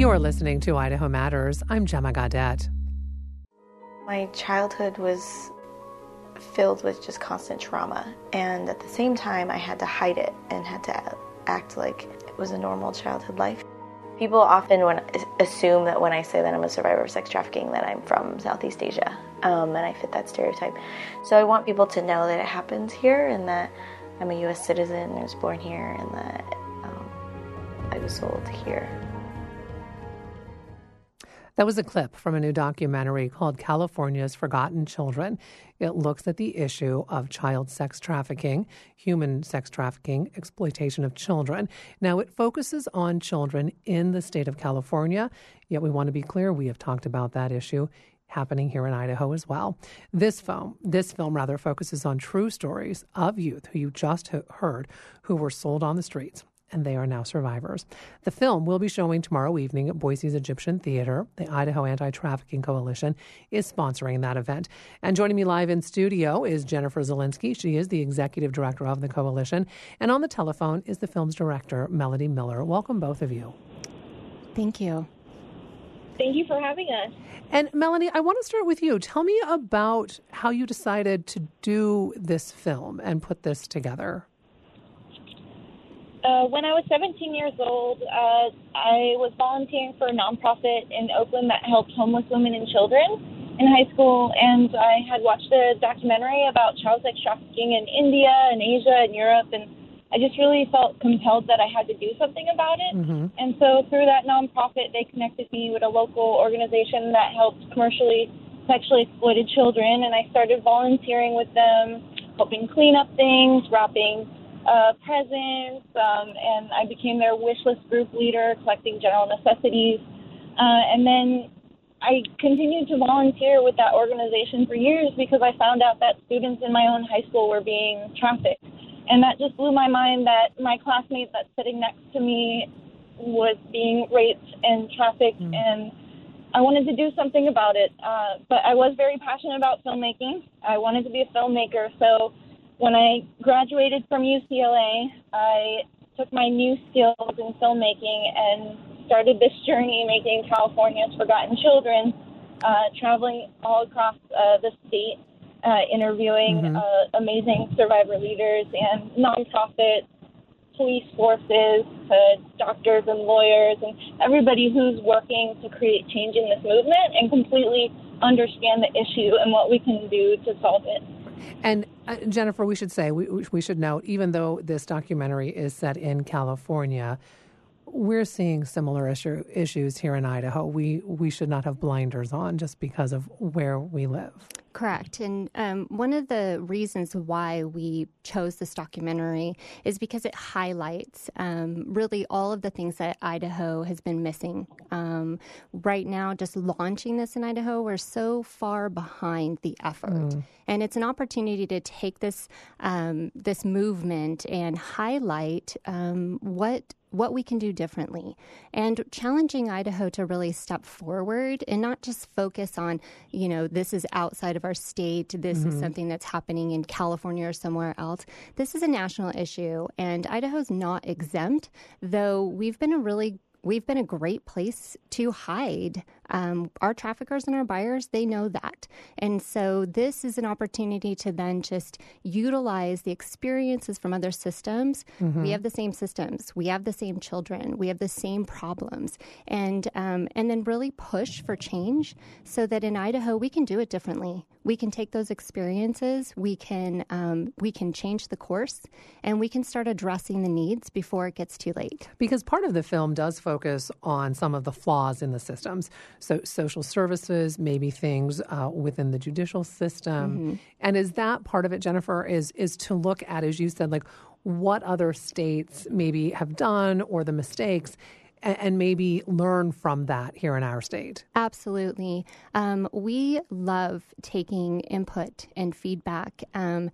You're listening to Idaho Matters. I'm Gemma Gaudette. My childhood was filled with just constant trauma, and at the same time I had to hide it and had to act like it was a normal childhood life. People often assume that when I say that I'm a survivor of sex trafficking that I'm from Southeast Asia, and I fit that stereotype. So I want people to know that it happens here and that I'm a U.S. citizen, I was born here, and that I was sold here. That was a clip from a new documentary called California's Forgotten Children. It looks at the issue of child sex trafficking, human sex trafficking, exploitation of children. Now, it focuses on children in the state of California, yet we want to be clear, we have talked about that issue happening here in Idaho as well. This film focuses on true stories of youth who you just heard who were sold on the streets, and they are now survivors. The film will be showing tomorrow evening at Boise's Egyptian Theater. The Idaho Anti-Trafficking Coalition is sponsoring that event. And joining me live in studio is Jennifer Zielinski. She is the executive director of the coalition. And on the telephone is the film's director, Melody Miller. Welcome, both of you. Thank you. Thank you for having us. And Melanie, I want to start with you. Tell me about how you decided to do this film and put this together. When I was 17 years old, I was volunteering for a nonprofit in Oakland that helped homeless women and children in high school, and I had watched a documentary about child sex trafficking in India and Asia and Europe, and I just really felt compelled that I had to do something about it. Mm-hmm. And so through that nonprofit, they connected me with a local organization that helped commercially sexually exploited children, and I started volunteering with them, helping clean up things, wrapping presents, and I became their wish list group leader, collecting general necessities. And then I continued to volunteer with that organization for years because I found out that students in my own high school were being trafficked. And that just blew my mind that my classmate that's sitting next to me was being raped and trafficked, and I wanted to do something about it. But I was very passionate about filmmaking. I wanted to be a filmmaker, so when I graduated from UCLA, I took my new skills in filmmaking and started this journey making California's Forgotten Children, traveling all across the state, interviewing amazing survivor leaders and nonprofit police forces, doctors and lawyers, and everybody who's working to create change in this movement and completely understand the issue and what we can do to solve it. And Jennifer, we should say, we should note, even though this documentary is set in California, we're seeing similar issues here in Idaho. We should not have blinders on just because of where we live. Correct. And one of the reasons why we chose this documentary is because it highlights really all of the things that Idaho has been missing. Right now, just launching this in Idaho, we're so far behind the effort. And it's an opportunity to take this this movement and highlight what we can do differently, and challenging Idaho to really step forward and not just focus on, this is outside of our state, this is something that's happening in California or somewhere else. This is a national issue, and Idaho's not exempt, though we've been a great place to hide. Our traffickers and our buyers, they know that. And so this is an opportunity to then just utilize the experiences from other systems. We have the same systems. We have the same children. We have the same problems. And then really push for change so that in Idaho, we can do it differently. We can take those experiences, we can change the course, and we can start addressing the needs before it gets too late. Because part of the film does focus on some of the flaws in the systems. So social services, maybe things within the judicial system. And is that part of it, Jennifer, is to look at, as you said, like what other states maybe have done or the mistakes, and maybe learn from that here in our state? Absolutely. We love taking input and feedback and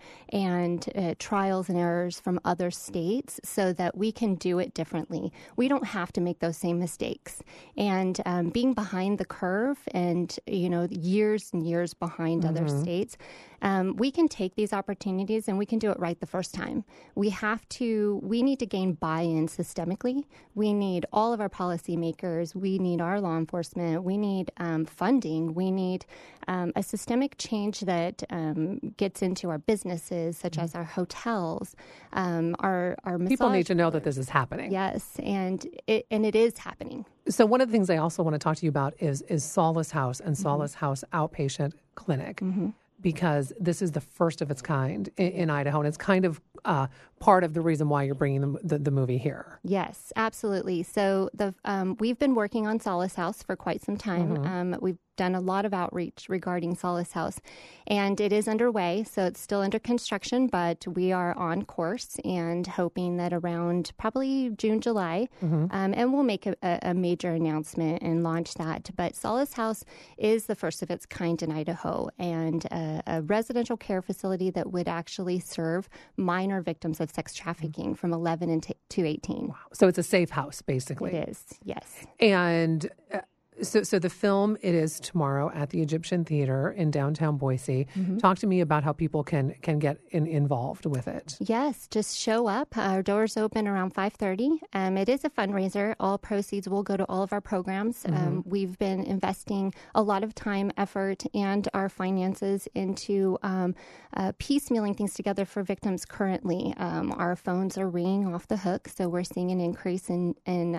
trials and errors from other states so that we can do it differently. We don't have to make those same mistakes. And being behind the curve and, years and years behind other states, we can take these opportunities and we can do it right the first time. We need to gain buy-in systemically. We need all of our policymakers. We need our law enforcement. We need funding. We need a systemic change that gets into our businesses, such as our hotels, our massage. People need to know that this is happening. Yes, and it is happening. So one of the things I also want to talk to you about is Solace House and Solace House Outpatient Clinic, because this is the first of its kind in Idaho, and it's kind of part of the reason why you're bringing the movie here. Yes, absolutely. So we've been working on Solace House for quite some time. We've done a lot of outreach regarding Solace House, and it is underway. So it's still under construction, but we are on course and hoping that around probably June, July, and we'll make a major announcement and launch that. But Solace House is the first of its kind in Idaho, and a residential care facility that would actually serve minor victims of sex trafficking from 11 to 18. Wow. So it's a safe house, basically. It is, yes. And so the film, it is tomorrow at the Egyptian Theater in downtown Boise. Talk to me about how people can get involved with it. Yes, just show up. Our doors open around 5:30. It is a fundraiser. All proceeds will go to all of our programs. We've been investing a lot of time, effort, and our finances into piecemealing things together for victims currently. Our phones are ringing off the hook, so we're seeing an increase in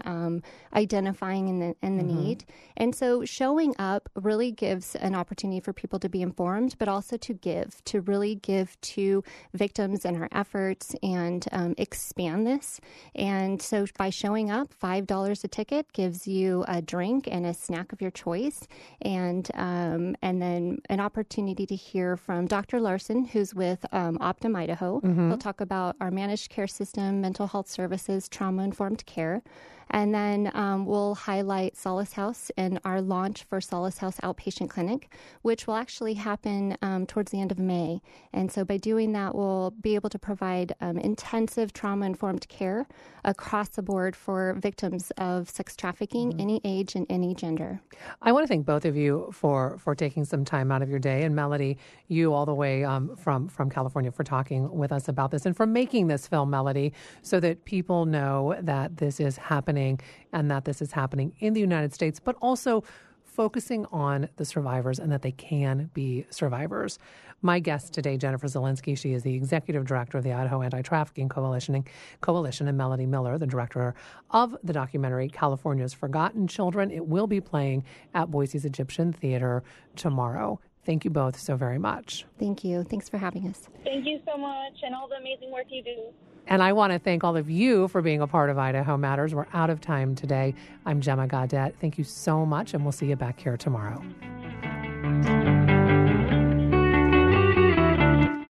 identifying the need. And so showing up really gives an opportunity for people to be informed, but also to really give to victims and our efforts and expand this. And so by showing up, $5 a ticket gives you a drink and a snack of your choice, and then an opportunity to hear from Dr. Larson, who's with Optum Idaho. He'll talk about our managed care system, mental health services, trauma-informed care. And then we'll highlight Solace House and our launch for Solace House Outpatient Clinic, which will actually happen towards the end of May. And so by doing that, we'll be able to provide intensive trauma-informed care across the board for victims of sex trafficking, any age and any gender. I want to thank both of you for taking some time out of your day. And Melody, you all the way from California, for talking with us about this and for making this film, Melody, so that people know that this is happening and that this is happening in the United States, but also focusing on the survivors and that they can be survivors. My guest today, Jennifer Zielinski, she is the executive director of the Idaho Anti-Trafficking Coalition, and Melody Miller, the director of the documentary California's Forgotten Children. It will be playing at Boise's Egyptian Theater tomorrow. Thank you both so very much. Thank you. Thanks for having us. Thank you so much, and all the amazing work you do. And I want to thank all of you for being a part of Idaho Matters. We're out of time today. I'm Gemma Gaudet. Thank you so much, and we'll see you back here tomorrow.